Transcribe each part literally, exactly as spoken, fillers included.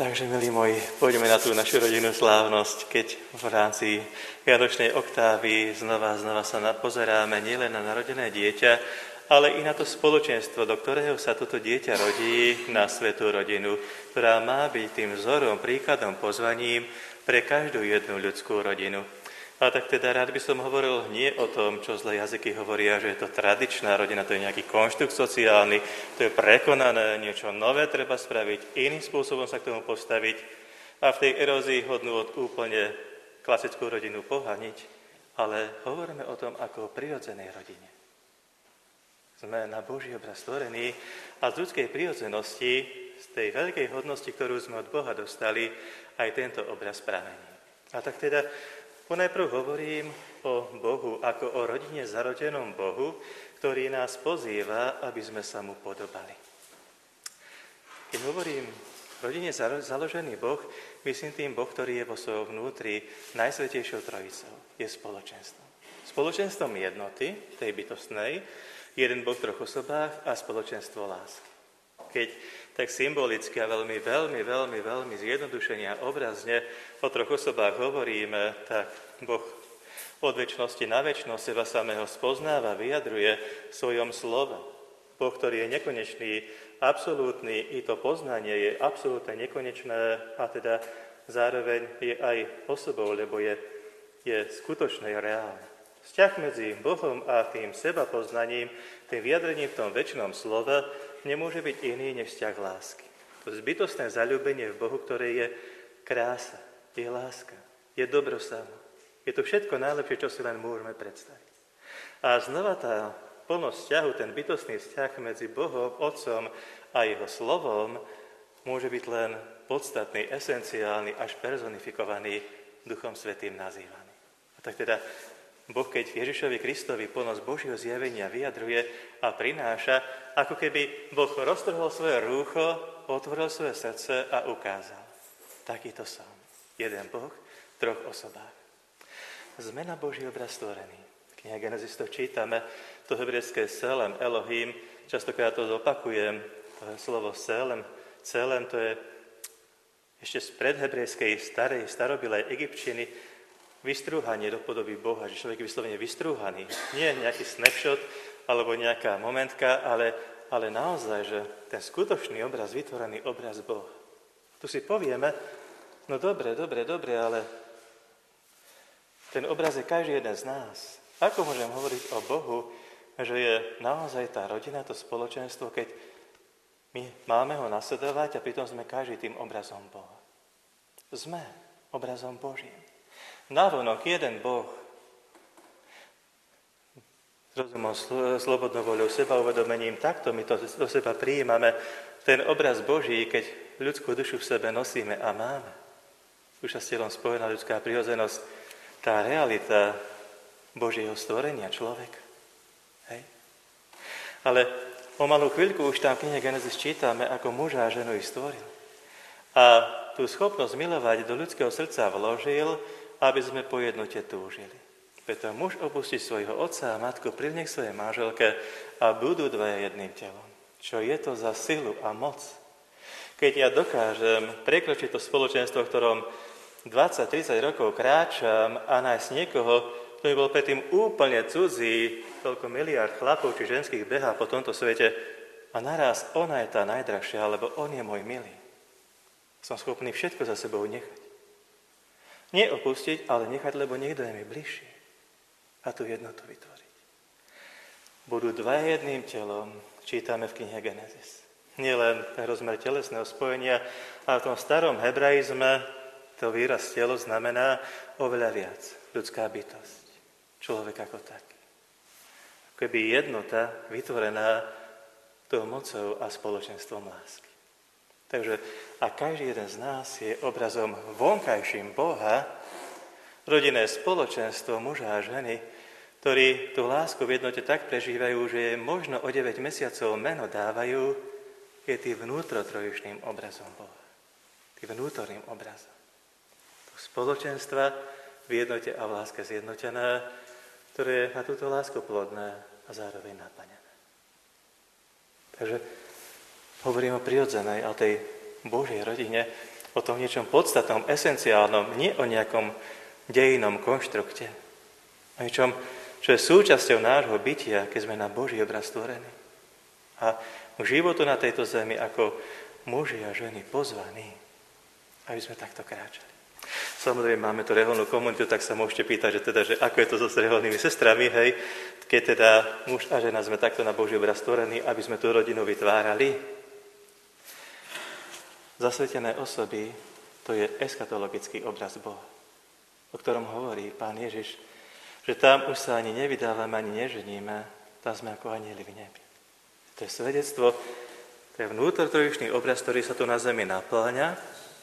Takže, milí moji, poďme na tú našu rodinnú slávnosť, keď v rámci Vianočnej oktávy znova znova sa pozeráme nielen na narodené dieťa, ale i na to spoločenstvo, do ktorého sa toto dieťa rodí, na svätú rodinu, ktorá má byť tým vzorom, príkladom, pozvaním pre každú jednu ľudskú rodinu. A tak teda rád by som hovoril nie o tom, čo zlé jazyky hovoria, že je to tradičná rodina, to je nejaký konštrukt sociálny, to je prekonané, niečo nové treba spraviť, iným spôsobom sa k tomu postaviť a v tej erózii hodnú od úplne klasickú rodinu pohaniť, ale hovoríme o tom ako o prirodzenej rodine. Sme na Boží obraz stvorení a z ľudskej prirodzenosti, z tej veľkej hodnosti, ktorú sme od Boha dostali, aj tento obraz pramení. A tak teda ponajprv hovorím o Bohu ako o rodine zarodenom Bohu, ktorý nás pozýva, aby sme sa mu podobali. Keď hovorím rodine založený Boh, myslím tým Boh, ktorý je vo svojom vnútri najsvätejšou trojicou. Je spoločenstvom. Spoločenstvom jednoty, tej bytostnej, jeden Boh v troch osobách a spoločenstvo lásky. Keď tak symbolicky a veľmi, veľmi, veľmi, veľmi zjednodušene a obrazne o troch osobách hovoríme, tak Boh od večnosti na večnosť seba samého spoznáva, vyjadruje v svojom slove. Boh, ktorý je nekonečný, absolútny, i to poznanie je absolútne nekonečné a teda zároveň je aj osobou, lebo je, je skutočné, reálne. Vzťah medzi Bohom a tým seba poznaním, tým vyjadrením v tom večnom slove, nemôže byť iný než vzťah lásky. To zbytostné zaľúbenie v Bohu, ktoré je krása, je láska, je dobro samo. Je to všetko najlepšie, čo si len môžeme predstaviť. A znova tá plnosť vzťahu, ten bytostný vzťah medzi Bohom, Otcom a jeho slovom môže byť len podstatný, esenciálny, až personifikovaný Duchom Svätým nazývaný. A tak teda Boh, keď Ježišovi Kristovi plnosť Božieho zjavenia vyjadruje a prináša, ako keby Boh roztrhol svoje rúcho, otvoril svoje srdce a ukázal. Takýto som. Jeden Boh v troch osobách. Sme na Boží obraz stvorení. V knihe Genesis to čítame, to hebrejské Selem, Elohim, častokrát to zopakujem, to je slovo Selem. Selem to je ešte z predhebrejskej starej, starobilej egyptčiny, vystrúhanie do podoby Boha, že človek je vyslovene vystrúhaný. Nie nejaký snapshot alebo nejaká momentka, ale, ale naozaj, že ten skutočný obraz, vytvorený obraz Boha. Tu si povieme, no dobre, dobre, dobre, ale ten obraz je každý jeden z nás. Ako môžem hovoriť o Bohu, že je naozaj tá rodina, to spoločenstvo, keď my máme ho nasledovať a pritom sme každý tým obrazom Boha. Sme obrazom Božím. Navonok jeden Boh, s rozumom, slobodnou voľou, sebauvedomením, takto my to do seba prijímame, ten obraz Boží, keď ľudskú dušu v sebe nosíme a máme. Už sa s telom spojená ľudská prirodzenosť, tá realita Božieho stvorenia, človek. Hej? Ale o malú chvíľku už tam v knihe Genesis čítame, ako muža a ženu ich stvoril. A tú schopnosť milovať do ľudského srdca vložil, aby sme po jednote túžili. Preto muž opustí svojho otca a matku, prilne k svojej manželke a budú dvaja jedným telom. Čo je to za silu a moc? Keď ja dokážem prekročiť to spoločenstvo, v ktorom dvadsať tridsať rokov kráčam a nájsť niekoho, kto by bol predtým úplne cudzí, toľko miliard chlapov či ženských behá po tomto svete a naraz ona je tá najdrahšia, alebo on je môj milý. Som schopný všetko za sebou nechať. Nie opustiť, ale nechať, lebo niekto je mi bližší. A tú jednotu vytvoriť. Budú dvaja jedným telom, čítame v knihe Genesis. Nie len ten rozmer telesného spojenia, ale v tom starom hebraizme to výraz telo znamená oveľa viac. Ľudská bytosť. Človek ako taký. Keby jednota vytvorená tou mocou a spoločenstvom lásky. Takže a každý jeden z nás je obrazom vonkajším Boha, rodinné spoločenstvo muža a ženy, ktorí tú lásku v jednote tak prežívajú, že je možno o deväť mesiacov meno dávajú, je tým vnútrotrojičným obrazom Boha. Tým vnútorným obrazom. To spoločenstva v jednote a v láske zjednotené, ktoré je na túto lásku plodné a zároveň naplnené. Takže hovorím o prirodzenej a tej Božej rodine, O tom niečom podstatnom, esenciálnom, nie o nejakom dejinnom konštrukte. O niečom, čo je súčasťou nášho bytia, keď sme na Boží obraz stvorení. A k životu na tejto zemi ako muži a ženy pozvaní, aby sme takto kráčali. Samozrejme, máme tu reholnú komunitu, tak sa môžete pýtať, že teda, že ako je to so reholnými sestrami, hej, keď teda muž a žena sme takto na Boží obraz stvorení, aby sme tú rodinu vytvárali. Zasvetené osoby, to je eschatologický obraz Boha, o ktorom hovorí Pán Ježiš, že tam už sa ani nevydávame, ani neženíme, tam sme ako anjeli v nebi. To je svedectvo, to je vnútrotrojičný obraz, ktorý sa tu na zemi naplňa,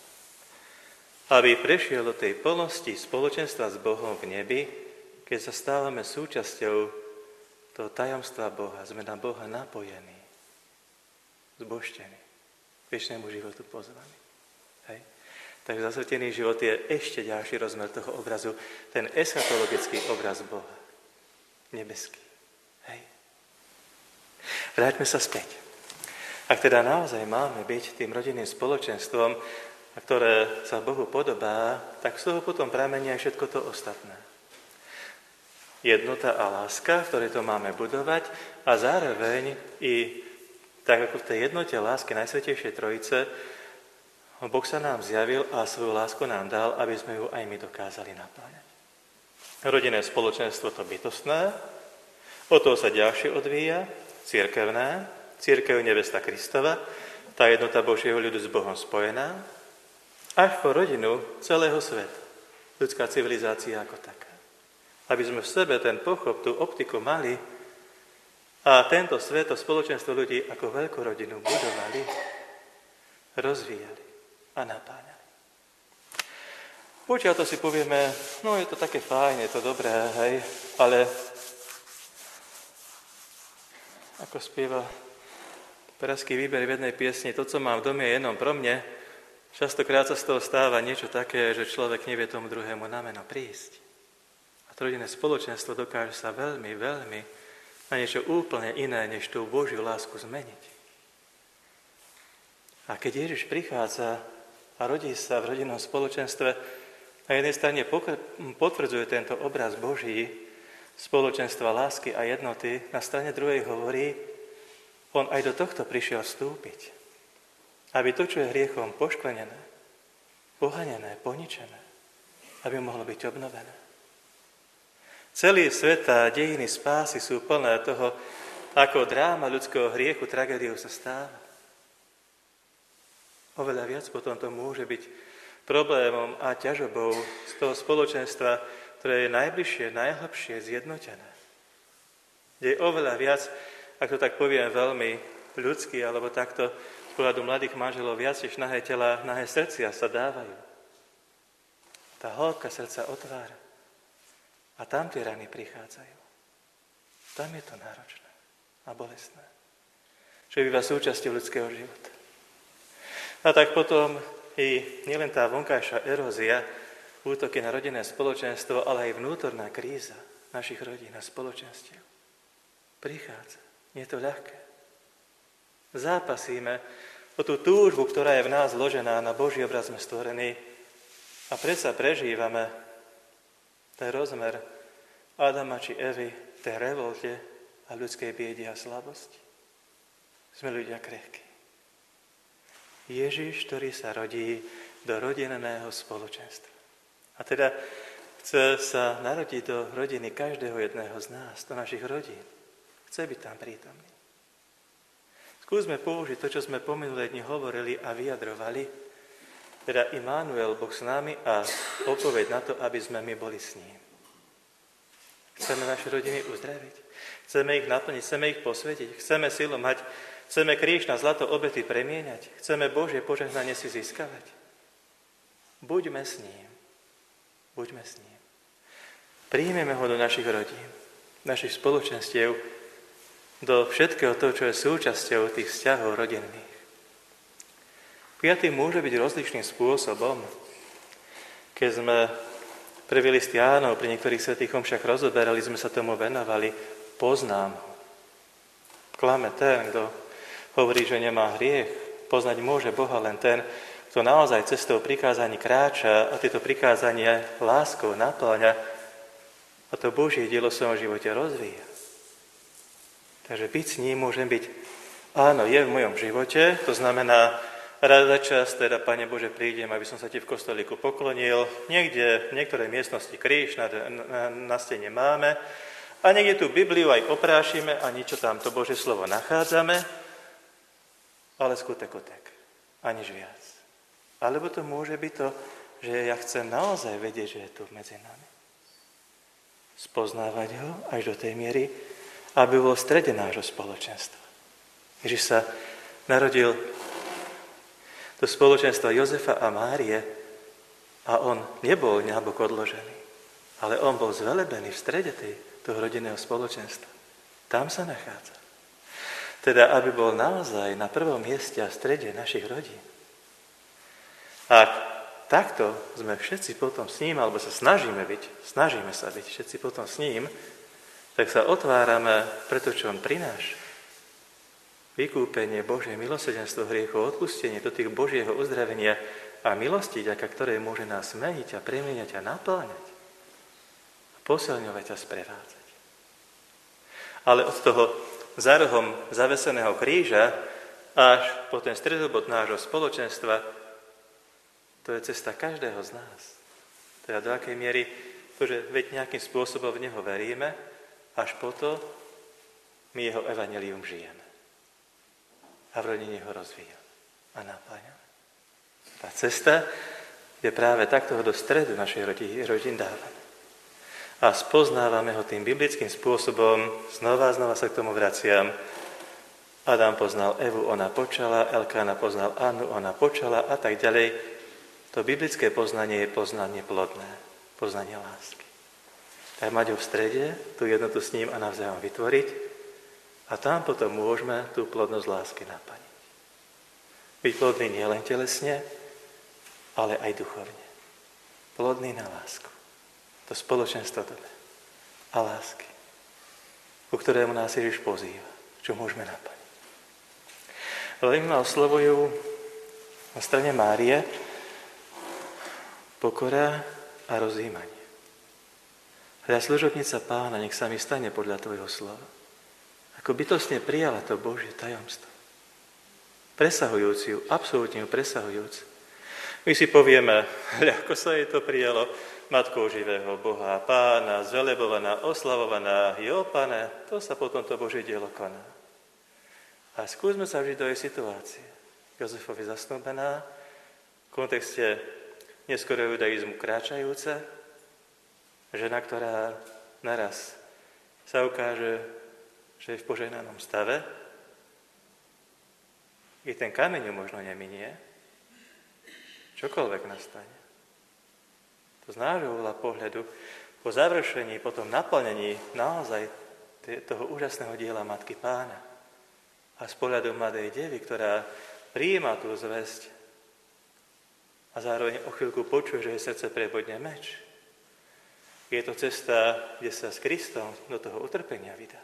aby prešiel do tej plnosti spoločenstva s Bohom v nebi, keď sa stávame súčasťou toho tajomstva Boha. Sme na Boha napojení, zbožtení, k večnému životu pozvaní. Hej. Takže zasvetený život je ešte ďalší rozmer toho obrazu, ten eschatologický obraz Boha, nebeský. Hej. Vráťme sa späť. Ak teda naozaj máme byť tým rodinným spoločenstvom, ktoré sa Bohu podobá, tak z toho potom pramení aj všetko to ostatné. Jednota a láska, v ktorej to máme budovať, a zároveň i tak ako v tej jednote lásky Najsvätejšej Trojice, Boh sa nám zjavil a svoju lásku nám dal, aby sme ju aj my dokázali napláňať. Rodinné spoločenstvo to bytostné, od toho sa ďalšie odvíja, cirkevné, cirkev nevesta Kristova, tá jednota Božieho ľudu s Bohom spojená, až po rodinu celého sveta, ľudská civilizácia ako taká. Aby sme v sebe ten pochop, tú optiku mali a tento svet, to spoločenstvo ľudí ako veľkú rodinu budovali, rozvíjali a napáňali. Počiaľ to si povieme, no je to také fajn, je to dobré, hej, ale ako spieva Pražský výber v jednej piesni, to, co mám v dome, je jenom pro mne. Častokrát sa z toho stáva niečo také, že človek nevie tomu druhému na meno prísť. A to rodinné spoločenstvo dokáže sa veľmi, veľmi na niečo úplne iné, než tú Božiu lásku zmeniť. A keď Ježiš prichádza a rodí sa v rodinnom spoločenstve, na jednej strane potvrdzuje tento obraz Boží, spoločenstva lásky a jednoty, na strane druhej hovorí, on aj do tohto prišiel vstúpiť. Aby to, čo je hriechom poškvrnené, pohanené, poničené, aby mohlo byť obnovené. Celý svet a dejiny spásy sú plné toho, ako dráma ľudského hriechu, tragédiou sa stáva. Oveľa viac potom to môže byť problémom a ťažobou z toho spoločenstva, ktoré je najbližšie, najhlbšie zjednotené. Kde je oveľa viac, ak to tak poviem veľmi ľudský, alebo takto z pohľadu mladých manželov viac než nahé tela, nahé srdcia sa dávajú. Tá hĺbka srdca otvára. A tam tie rany prichádzajú. Tam je to náročné a bolestné. Čo býva súčasťou ľudského života. A tak potom i nielen tá vonkajšia erózia, útoky na rodinné spoločenstvo, ale aj vnútorná kríza našich rodín a spoločenstiev prichádza. Nie je to ľahké. Zápasíme o tú túžbu, ktorá je v nás zložená, na Boží obraz sme stvorení a predsa prežívame ten rozmer Adama či Evy, tej revolte a ľudskej biedy a slabosti. Sme ľudia krehkí. Ježiš, ktorý sa rodí do rodinného spoločenstva. A teda chce sa narodiť do rodiny každého jedného z nás, do našich rodín. Chce byť tam prítomný. Skúsme použiť to, čo sme po minulé dni hovorili a vyjadrovali, teda Immanuel, Boh s nami a odpoveď na to, aby sme my boli s ním. Chceme naše rodiny uzdraviť, chceme ich naplniť, chceme ich posvetiť, chceme silu mať, chceme kríž na zlato obety premieňať, chceme Božie požehnanie si získavať. Buďme s ním, buďme s ním. Príjmeme ho do našich rodín, našich spoločenstiev, do všetkého toho, čo je súčasťou tých vzťahov rodinných. Piatý môže byť rozličným spôsobom. Keď sme prvý list Jánov pri niektorých svätých omšiach rozoberali, sme sa tomu venovali, poznám ho. Klame ten, kto hovorí, že nemá hriech. Poznať môže Boha len ten, kto naozaj cestou prikázaní kráča a tieto prikázania láskou napĺňa a to Božie dielo v svojom živote rozvíja. Takže byť s ním môžem byť, áno, je v mojom živote, to znamená, raz za čas, teda, Pane Bože, prídem, aby som sa ti v kostolíku poklonil. Niekde, v niektorej miestnosti kríž na, na, na stene máme a niekde tú Bibliu aj oprášime a niečo tam to Božie slovo nachádzame, ale skutek otek a nič viac. Alebo to môže byť to, že ja chcem naozaj vedieť, že je tu medzi nami. Spoznávať ho až do tej miery, aby bol v strede nášho spoločenstva. Ježiš sa narodil do spoločenstva Jozefa a Márie a on nebol nabok odložený, ale on bol zvelebený v strede tej, toho rodinného spoločenstva. Tam sa nachádza. Teda, aby bol naozaj na prvom mieste a v strede našich rodín. Ak takto sme všetci potom s ním, alebo sa snažíme byť, snažíme sa byť všetci potom s ním, tak sa otvárame pre to, čo on prináša. Vykúpenie, Božie milosrdenstvo hriechov, odpustenie do tých Božieho uzdravenia a milosti, ďaká ktorej môže nás meniť a premieňať a napĺňať. A posilňovať a sprevádzať. Ale od toho za rohom zaveseného kríža až po ten stredobod nášho spoločenstva to je cesta každého z nás. Teda do akej miery to, že veď nejakým spôsobom v neho veríme, až po to my jeho evanjelium žijeme. A v rodine ho rozvíjame a napájame. Tá cesta je práve takto ho do stredu našej rodiny dávame. A spoznávame ho tým biblickým spôsobom, znova a znova sa k tomu vraciam. Adam poznal Evu, ona počala, Elkána poznal Annu, ona počala a tak ďalej. To biblické poznanie je poznanie plodné, poznanie lásky. Tak mať ho v strede, tú jednotu s ním a navzájom vytvoriť a tam potom môžeme tú plodnosť lásky naplniť. Byť plodný nielen telesne, ale aj duchovne. Plodný na lásku. To spoločenstvo dobe a lásky, ku ktorému nás Ježiš pozýva, čo môžeme naplniť. Veľmi ma oslovujú na strane Márie pokora a rozjímanie. Hľa služobnica Pána, nech sa mi stane podľa tvojho slova. Ako bytostne prijala to Božie tajomstvo. Presahujúci ju, absolútne ju presahujúci. My si povieme, ľahko sa jej to prijalo, Matkou živého Boha, Pána, zvelebovaná, oslavovaná, jo, Pane, to sa potom to Božie dielo koná. A skúsme sa vžiť do jej situácie. Jozefovi zasnúbená, v kontexte neskôr judaizmu kráčajúca, žena, ktorá naraz sa ukáže, že je v požehnanom stave, i ten kameň ju možno neminie, čokoľvek nastane. To z nášho uhla pohľadu, po završení, po tom naplnení naozaj toho úžasného diela Matky Pána a z pohľadu mladej devy, ktorá prijíma tú zvesť, a zároveň o chvíľku počuje, že jej srdce prebodne meč. Je to cesta, kde sa s Kristom do toho utrpenia vydá.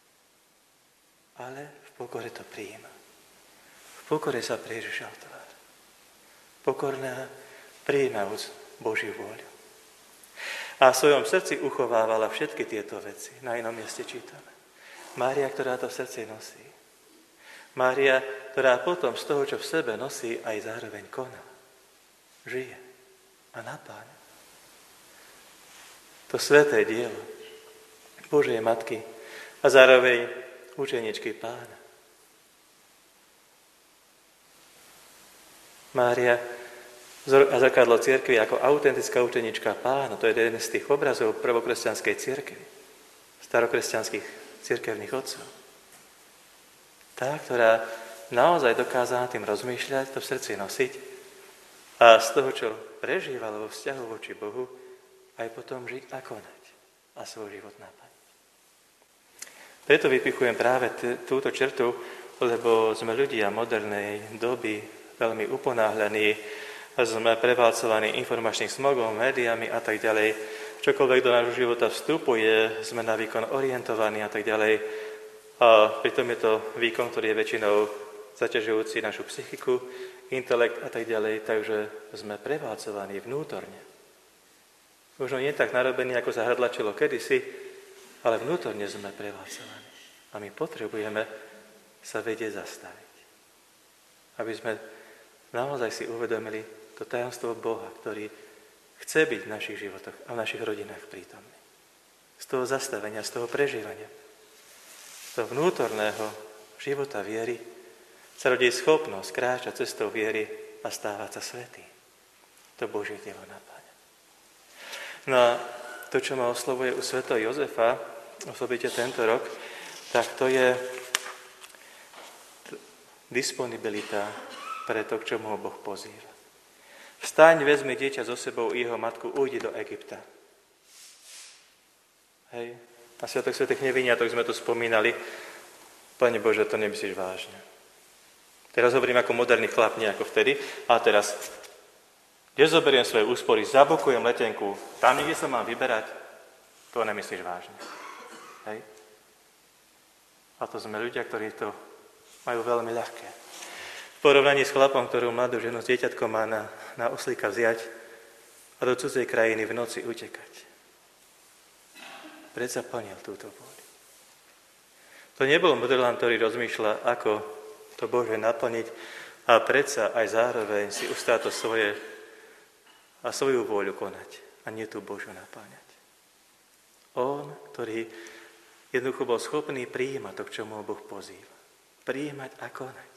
Ale v pokore to prijíma. V pokore sa pre Ježiša otvára. Pokorná, prijímajúc Božiu vôľu. A v svojom srdci uchovávala všetky tieto veci. Na inom mieste čítame. Mária, ktorá to v srdci nosí. Mária, ktorá potom z toho, čo v sebe nosí, aj zároveň koná. Žije a napáňa. To sväté dielo Božej Matky a zároveň učeničky Pána. Mária a zrkadlo cirkvi ako autentická učenička Pána, to je jeden z tých obrazov prvokresťanskej cirkvi, starokresťanských cirkevných otcov. Tá, ktorá naozaj dokázala tým rozmýšľať, to v srdci nosiť, a z toho, čo prežíval vo vzťahu voči Bohu, aj potom žiť a konať a svoj život naplniť. Preto vypichujem práve t- túto črtu, lebo sme ľudia modernej doby, veľmi uponáhľaní, sme prevalcovaní informačným smogom, médiami a tak ďalej. Čokoľvek do nášho života vstupuje, sme na výkon orientovaní a tak ďalej. A pritom je to výkon, ktorý je väčšinou zaťažujúci našu psychiku, intelekt a tak ďalej, takže sme prevádzovaní vnútorne. Možno nie tak narobení, ako sa hrdlačilo kedysi, ale vnútorne sme prevádzovaní. A my potrebujeme sa vedieť zastaviť. Aby sme naozaj si uvedomili to tajomstvo Boha, ktorý chce byť v našich životoch a v našich rodinách prítomný. Z toho zastavenia, z toho prežívania, z toho vnútorného života viery sa rodí schopnosť kráčať cestou viery a stávať sa svätý. To Božie dielo napáňa. No a to, čo ma oslovuje u svätého Jozefa, osobite tento rok, tak to je disponibilita pre to, k čomu ho Boh pozýva. Vstaň, vezmi dieťa so sebou i jeho matku, ujdi do Egypta. Hej. Na Sviatok svätých Nevinňatok sme to spomínali. Pane Bože, to nemyslíš vážne. Teraz hovorím ako moderný chlap, nie ako vtedy. A teraz, kde zoberiem svoje úspory, zabukujem letenku, tam niekde sa mám vyberať, to nemyslíš vážne. Hej. A to sme ľudia, ktorí to majú veľmi ľahké. V porovnaní s chlapom, ktorú mladú ženu s dieťatkom má na, na oslíka vziať a do cudzej krajiny v noci utekať. Predsa plnil túto vôľu. To nebol modelán, ktorý rozmýšľa, ako to Bože naplniť a predsa aj zároveň si ustáť to svoje a svoju vôľu konať a nie tú Božiu napáňať. On, ktorý jednoducho bol schopný prijímať to, k čomu ho Boh pozýva. Prijímať a konať.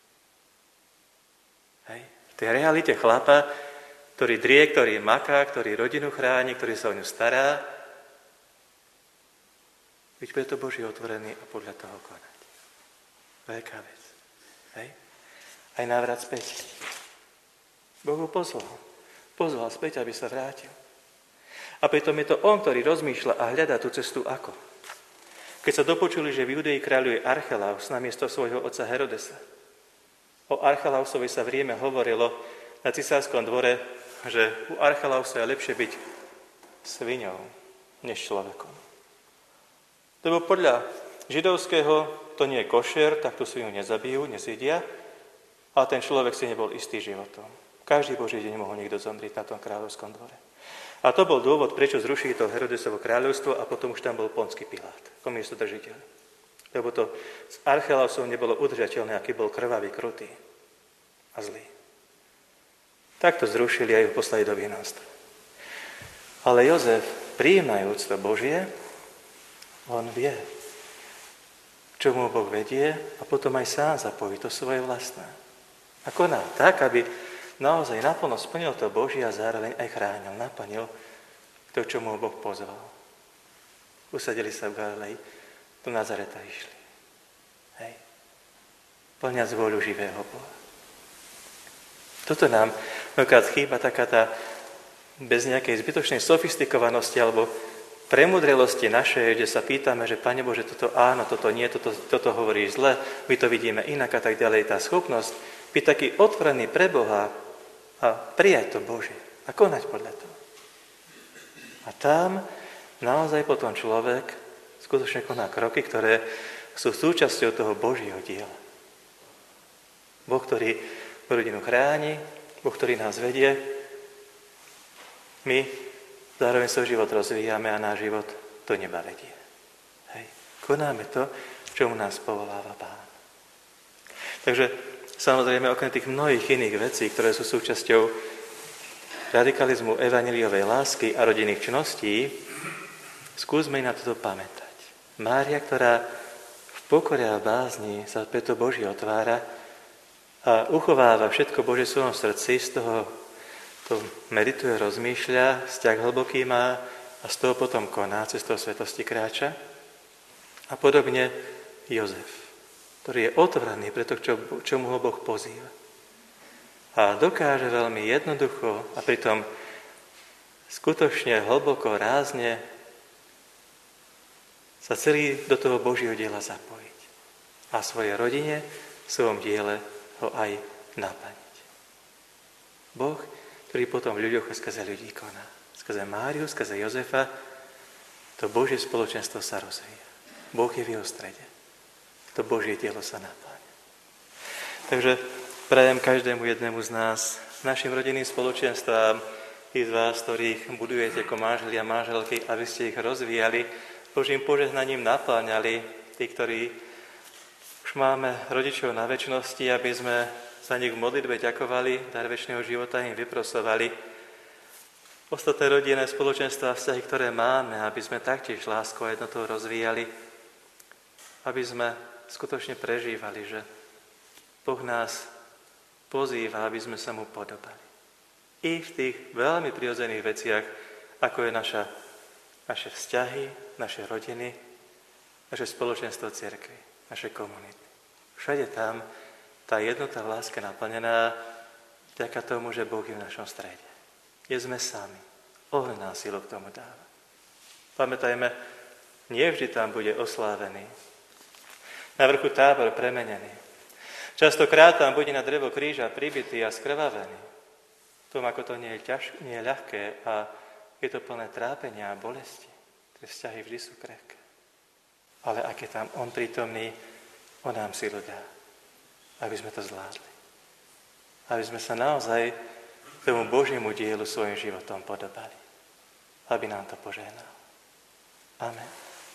Hej. V tej realite chlapa, ktorý drie, ktorý maká, ktorý rodinu chráni, ktorý sa o ňu stará, byť preto Boží otvorený a podľa toho konať. Veľká vec. Hej. Aj návrat späť. Boh ho pozval. Pozval späť, aby sa vrátil. A pritom je to on, ktorý rozmýšľa a hľadá tú cestu ako. Keď sa dopočuli, že v Judei kráľuje Archelaus namiesto svojho otca Herodesa. O Archelausovi sa v Ríme hovorilo na cisárskom dvore, že u Archelausa je lepšie byť sviňou, než človekom. Lebo podľa židovského to nie je košer, tak tú svinu nezabijú, nezjedia, ale ten človek si nebol istý životom. Každý Boží deň mohol niekto zomrieť na tom kráľovskom dvore. A to bol dôvod, prečo zrušili to Herodesovo kráľovstvo a potom už tam bol Ponský Pilát, ako miestodržiteľ. Lebo to s Archelausom nebolo udržateľné, aký bol krvavý, krutý a zlý. Tak to zrušili a ju poslali do vyhnanstva. Ale Jozef, prijímajúc to Božie, on vie, k čomu Boh vedie a potom aj sám zapojí to svoje vlastné. A koná tak, aby naozaj naplno splnil to Božie a zároveň aj chránil, naplnil to, čo mu Boh pozval. Usadili sa v Galilei, do Nazareta išli. Hej. Plňať vôľu živého Boha. Toto nám mnohokrát chýba taká tá bez nejakej zbytočnej sofistikovanosti alebo premudrelosti našej, kde sa pýtame, že Pane Bože, toto áno, toto nie, toto, toto hovoríš zle, my to vidíme inak a tak ďalej. Tá schopnosť byť taký otvorený pre Boha a prijať to Božie a konať podľa toho. A tam naozaj potom človek skutočne koná kroky, ktoré sú súčasťou toho Božieho diela. Boh, ktorý rodinu chráni, Boh, ktorý nás vedie, my zároveň svoj život rozvíjame a náš život do neba vedie. Hej. Konáme to, čomu nás povoláva Pán. Takže samozrejme, okrem tých mnohých iných vecí, ktoré sú súčasťou radikalizmu evanjeliovej lásky a rodinných čností, skúsme na toto pamätať. Mária, ktorá v pokore a bázni sa preto Boží otvára a uchováva všetko Božie v svojom srdci, z toho to medituje, rozmýšľa, vzťah hlboký má a z toho potom koná, cez toho svetosti kráča. A podobne Jozef, ktorý je otvorený pre to, čo, čomu ho Boh pozýva. A dokáže veľmi jednoducho a pritom skutočne hlboko, rázne sa celý do toho Božieho diela zapojiť. A svojej rodine, v svojom diele ho aj naplniť. Boh, ktorý potom v ľuďoch a skrze ľudí koná. Skrze Máriu, skrze Jozefa, to Božie spoločenstvo sa rozvíja. Boh je v jeho strede. To Božie dielo sa napláňa. Takže prajem každému jednému z nás, našim rodinným spoločenstvám, tí z vás, ktorých budujete ako manželi a manželky, aby ste ich rozvíjali, Božím požehnaním napláňali, tí, ktorí už máme rodičov na večnosti, aby sme za nich v modlitbe ďakovali, dar večného života im vyprosovali. Ostatné rodinné spoločenstvá a vzťahy, ktoré máme, aby sme taktiež láskou a jednotou rozvíjali, aby sme skutočne prežívali, že Boh nás pozýva, aby sme sa mu podobali. I v tých veľmi prirodzených veciach, ako je naša, naše vzťahy, naše rodiny, naše spoločenstvo cirkvi, naše komunity. Všade tam tá jednota v láske naplnená vďaka tomu, že Boh je v našom strede. Nie sme sami. Ohľadná silu k tomu dáva. Pamätajme, nie vždy tam bude oslávený. Na vrchu Tábor premenený. Častokrát tam bude na drevo kríža pribitý a skrvavený. Tom, ako to nie je, ťažké, nie je ľahké a je to plné trápenia a bolesti. Tie vzťahy vždy sú krehké. Ale ak je tam on prítomný, on nám silu dá, aby sme to zvládli. Aby sme sa naozaj tomu Božiemu dielu svojim životom podobali. Aby nám to požehnal. Amen.